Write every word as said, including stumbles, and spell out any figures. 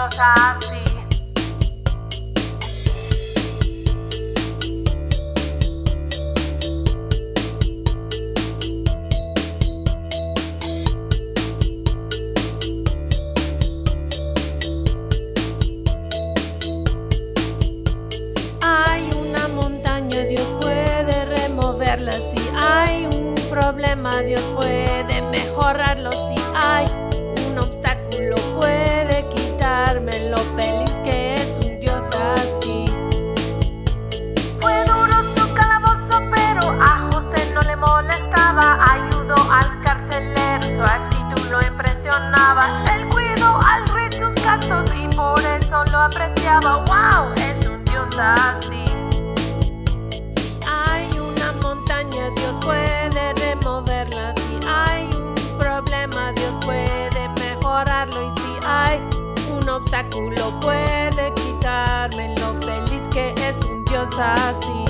Dios así. Dios puede removerla. Si hay un problema, Dios puede mejorarlo. Si hay un obstáculo, puede quitarme lo feliz que es un Dios así. Fue duro su calabozo, pero a José no le molestaba. Ayudó al carcelero, su actitud lo impresionaba. Él cuidó al rey sus gastos y por eso lo apreciaba. ¡Wow! Es un Dios así. Dios puede removerla. Si hay un problema, Dios puede mejorarlo. Y si hay un obstáculo, puede quitarme lo feliz que es un Dios así.